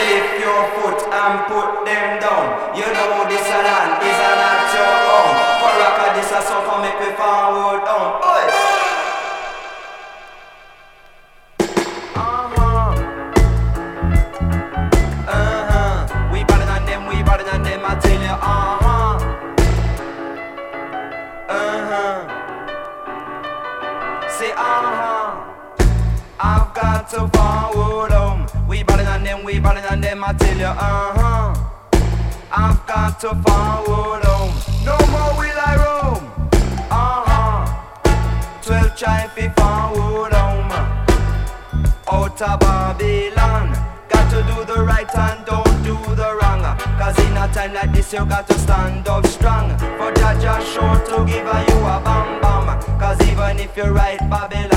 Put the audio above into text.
lift your foot and put them down. You know this a land is a not your own. For rock a this a song for make me forward on. Oi! We better than them, I tell you, Say, I've got to forward home. We better than them, I tell you, I've got to forward home. No more will I roam. 12 try fi forward home. Out of Babylon. Got to do the right and don't do the wrong. Cause in a time like this you got to stand up strong. For Jah Jah sure to give you a bam bam. Cause even if you right Babylon